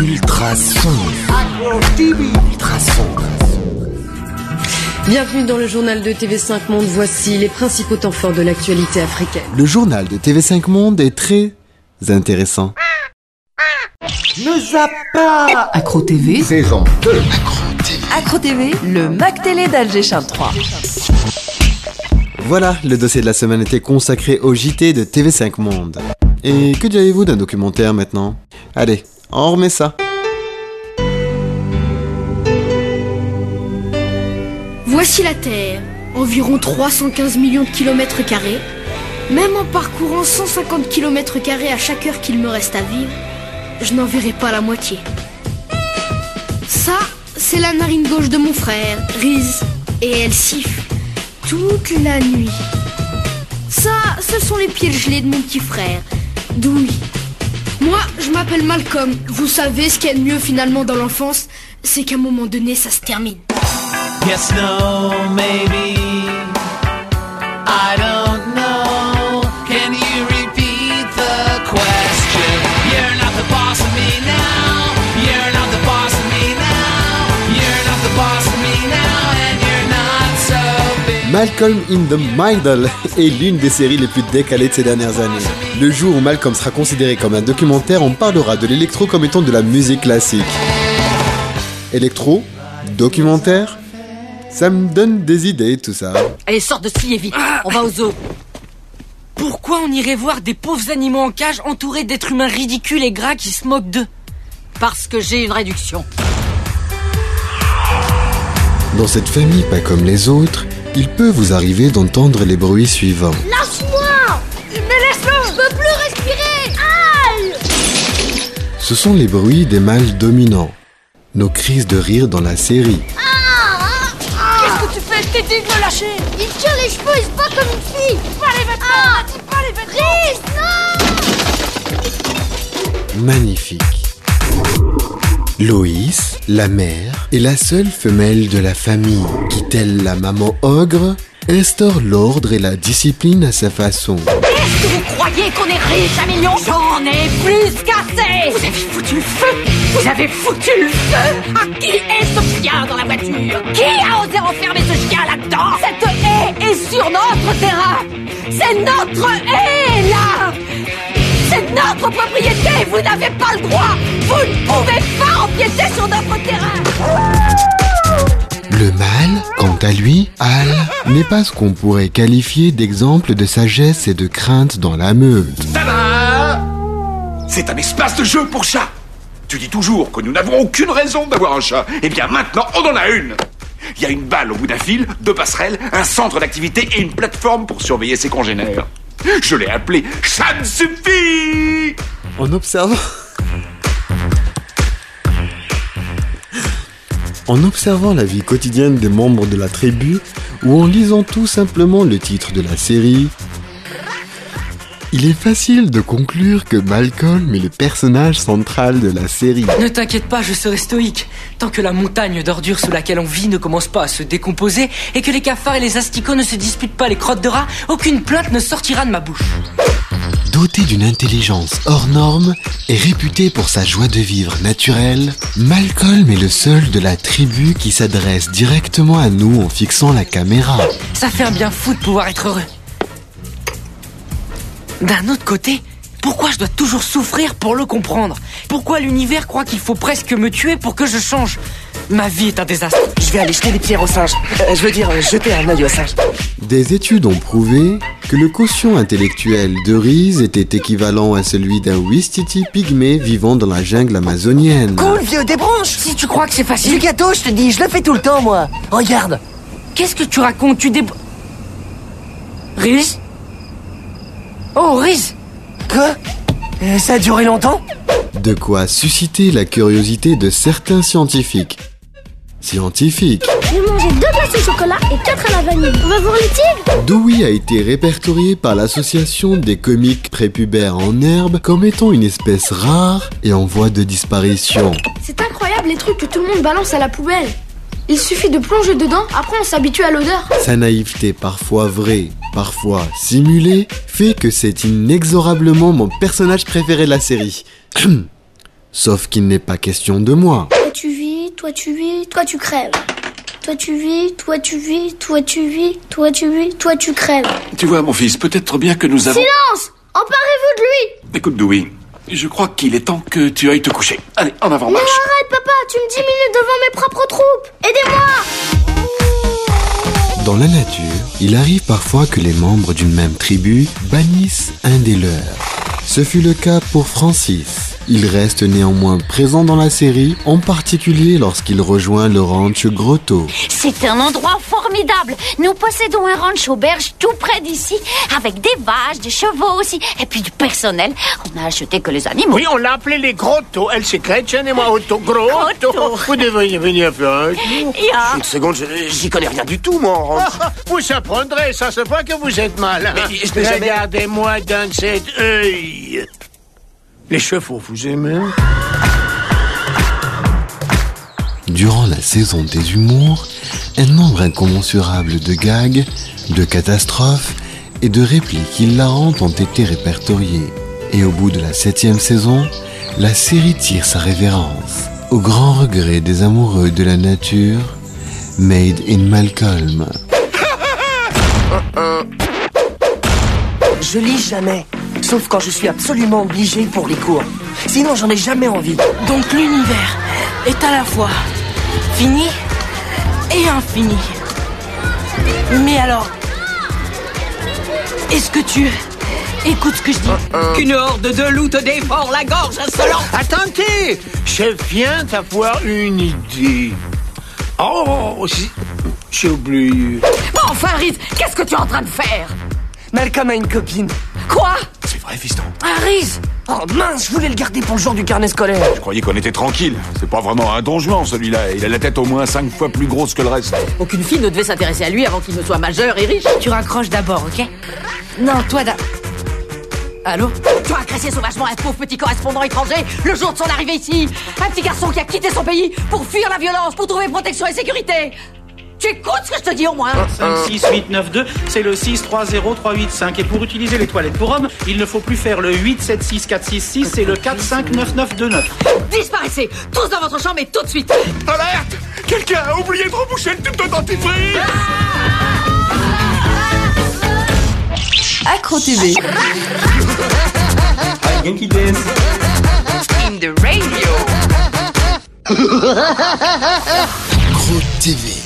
Ultrason. Ultrason. Bienvenue dans le journal de TV5 Monde. Voici les principaux temps forts de l'actualité africaine. Le journal de TV5 Monde est très intéressant. Ne zappe pas. Accro TV, Saison 2. Accro TV, le Mac Télé d'Alger Charles 3. Voilà, le dossier de la semaine était consacré au JT de TV5 Monde. Et que diriez-vous d'un documentaire maintenant ? Allez, on remet ça. Voici la Terre, environ 315 millions de kilomètres carrés. Même en parcourant 150 kilomètres carrés à chaque heure qu'il me reste à vivre, je n'en verrai pas la moitié. Ça, c'est la narine gauche de mon frère, Riz, et elle siffle toute la nuit. Ça, ce sont les pieds gelés de mon petit frère, Douy. Moi, je m'appelle Malcolm. Vous savez, ce qu'il y a de mieux finalement dans l'enfance, c'est qu'à un moment donné, ça se termine. Yes, no, maybe. I don't know. Can you repeat the question? You're not the boss of me now. You're not the boss of me now. You're not the boss of me now. And you're not so big. Malcolm in the Middle est l'une des séries les plus décalées de ces dernières années. Le jour où Malcolm sera considéré comme un documentaire, on parlera de l'électro comme étant de la musique classique. Électro, documentaire, ça me donne des idées tout ça. Allez, sors de ci et vite, on va au zoo. Pourquoi on irait voir des pauvres animaux en cage entourés d'êtres humains ridicules et gras qui se moquent d'eux ? Parce que j'ai une réduction. Dans cette famille pas comme les autres, il peut vous arriver d'entendre les bruits suivants. Lâche-moi! Mais laisse-le! Je peux plus respirer! Aïe! Ce sont les bruits des mâles dominants. Nos crises de rire dans la série. Qu'est-ce que tu fais ? Je t'ai dit de me lâcher. Il tire les cheveux, il se bat comme une fille! Pas les vêtements, pas les vêtements. Riz, non! Magnifique. Loïs, la mère, est la seule femelle de la famille qui, telle la maman ogre, instaure l'ordre et la discipline à sa façon. Est-ce que vous croyez qu'on est riche à millions ? J'en ai plus qu'assez. Vous avez foutu le feu. Vous avez foutu le feu. À qui est ce chien dans la voiture ? Qui a osé enfermer ce chien là-dedans ? Cette haie est sur notre terrain. C'est notre haie, là. C'est notre propriété. Vous n'avez pas le droit. Vous ne pouvez pas empiéter sur notre terrain. Le mâle, quant à lui, Al, n'est pas ce qu'on pourrait qualifier d'exemple de sagesse et de crainte dans la meute. Tada ! C'est un espace de jeu pour chats. Tu dis toujours que nous n'avons aucune raison d'avoir un chat. Eh bien maintenant, on en a une. Il y a une balle au bout d'un fil, 2 passerelles, un centre d'activité et une plateforme pour surveiller ses congénères. Je l'ai appelé « Ça ne suffit !» En observant la vie quotidienne des membres de la tribu, ou en lisant tout simplement le titre de la série, il est facile de conclure que Malcolm est le personnage central de la série. Ne t'inquiète pas, je serai stoïque. Tant que la montagne d'ordures sous laquelle on vit ne commence pas à se décomposer et que les cafards et les asticots ne se disputent pas les crottes de rats, aucune plainte ne sortira de ma bouche. Doté d'une intelligence hors norme et réputé pour sa joie de vivre naturelle, Malcolm est le seul de la tribu qui s'adresse directement à nous en fixant la caméra. Ça fait un bien fou de pouvoir être heureux. D'un autre côté, pourquoi je dois toujours souffrir pour le comprendre ? Pourquoi l'univers croit qu'il faut presque me tuer pour que je change ? Ma vie est un désastre. Je vais aller jeter des pierres aux singes. Jeter un œil aux singes. Des études ont prouvé que le quotient intellectuel de Riz était équivalent à celui d'un Ouistiti pygmée vivant dans la jungle amazonienne. Cool, vieux, des branches. Si tu crois que c'est facile... Du gâteau, je te dis, je le fais tout le temps, moi. Regarde. Qu'est-ce que tu racontes ? Riz ? Oh, Riz ! Quoi ? Ça a duré longtemps ? De quoi susciter la curiosité de certains scientifiques. J'ai mangé 2 glaces au chocolat et 4 à la vanille. On va voir les tigres ? Dewey a été répertorié par l'association des comiques prépubères en herbe comme étant une espèce rare et en voie de disparition. C'est incroyable les trucs que tout le monde balance à la poubelle. Il suffit de plonger dedans, après on s'habitue à l'odeur. Sa naïveté parfois vraie, parfois simulée, fait que c'est inexorablement mon personnage préféré de la série. Sauf qu'il n'est pas question de moi. Toi tu vis, toi tu vis, toi tu crèves. Toi tu vis, toi tu vis, toi tu vis, toi tu vis, toi tu crèves. Tu vois, mon fils, peut-être bien que nous avons... Silence! Emparez-vous de lui! Écoute, Dewey, je crois qu'il est temps que tu ailles te coucher. Allez, en avant, Mais marche. arrête, papa, tu me diminues devant mes propres troupes. Aidez-moi! Dans la nature, il arrive parfois que les membres d'une même tribu bannissent un des leurs. Ce fut le cas pour Francis. Il reste néanmoins présent dans la série, en particulier lorsqu'il rejoint le ranch Grotto. C'est un endroit formidable. Nous possédons un ranch auberge tout près d'ici, avec des vaches, des chevaux aussi, et puis du personnel. On n'a acheté que les animaux. Oui, on l'a appelé les Grotto. Elle c'est Gretchen et moi Otto. Grotto. Vous devriez venir faire un tour. Une seconde, j'y connais rien du tout, moi, en ranch. Vous apprendrez, ça se voit que vous êtes malin. Mais je n'ai jamais... Regardez-moi d'un de cet œil. Les chevaux, vous aimez? Durant la saison des humours, un nombre incommensurable de gags, de catastrophes et de répliques hilarantes ont été répertoriés. Et au bout de la 7e saison, la série tire sa révérence. Au grand regret des amoureux de la nature, Made in Malcolm. Je lis jamais, sauf quand je suis absolument obligé pour les cours. Sinon, j'en ai jamais envie. Donc l'univers est à la fois fini et infini. Mais alors, est-ce que tu écoutes ce que je dis? Qu'une horde de loups te dévore la gorge insolente. Attendez, je viens d'avoir une idée. Oh, j'ai oublié. Bon, enfin, Riz, qu'est-ce que tu es en train de faire? Malcolm a une copine. Quoi? C'est vrai, fiston. Ah, Riz! Oh mince, je voulais le garder pour le jour du carnet scolaire. Je croyais qu'on était tranquille. C'est pas vraiment un Don Juan, celui-là. Il a la tête au moins 5 fois plus grosse que le reste. Aucune fille ne devait s'intéresser à lui avant qu'il ne soit majeur et riche. Tu raccroches d'abord, ok? Non, toi Allô? Tu as agressé sauvagement un pauvre petit correspondant étranger le jour de son arrivée ici. Un petit garçon qui a quitté son pays pour fuir la violence, pour trouver protection et sécurité. Tu écoutes ce que je te dis au moins? 56892, c'est le 630385. Et pour utiliser les toilettes pour hommes, il ne faut plus faire le 876466, c'est le 459929. Disparaissez tous dans votre chambre et tout de suite. Alerte! Quelqu'un a oublié de reboucher le tube de dentifrice. Accro TV. In the radio. Accro TV.